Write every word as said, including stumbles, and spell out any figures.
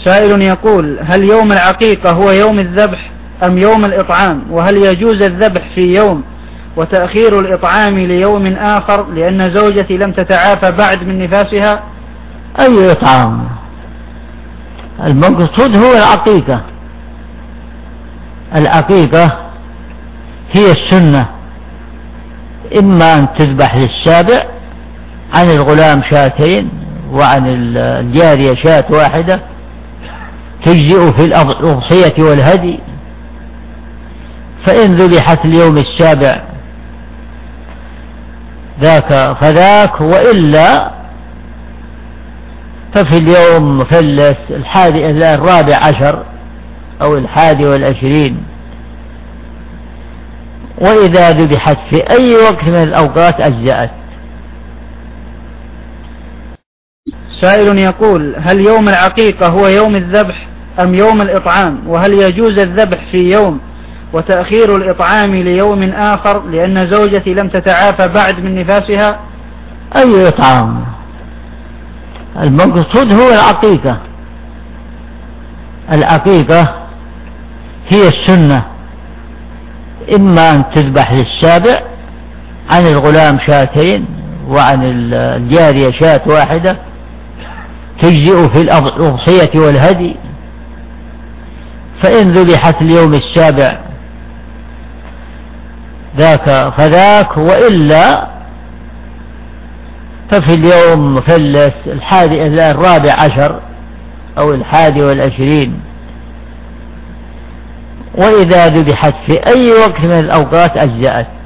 سائل يقول: هل يوم العقيقة هو يوم الذبح أم يوم الإطعام؟ وهل يجوز الذبح في يوم وتأخير الإطعام ليوم آخر لأن زوجتي لم تتعافى بعد من نفاسها؟ أي إطعام؟ المقصود هو العقيقة. العقيقة هي السنة، إما أن تذبح للسابع عن الغلام شاتين وعن الجارية شاة واحدة تجزئ في الأضحية والهدي، فإن ذبحت اليوم السابع ذاك فذاك، وإلا ففي اليوم فلس الحادي الرابع عشر أو الحادي والعشرين، وإذا ذبحت في أي وقت من الأوقات أجزأت. سائل يقول: هل يوم العقيقة هو يوم الذبح أم يوم الإطعام؟ وهل يجوز الذبح في يوم وتأخير الإطعام ليوم آخر لأن زوجتي لم تتعافى بعد من نفاسها؟ أي إطعام؟ المقصود هو العقيقة. العقيقة هي السنة، إما أن تذبح للسابع عن الغلام شاتين وعن الجارية شاة واحدة تجزئ في الأضحية والهدي، فإن ذبحت اليوم السابع ذاك فذاك، وإلا ففي اليوم فلس الحادي الرابع عشر أو الحادي والعشرين، وإذا ذبحت في أي وقت من الأوقات أجزأت.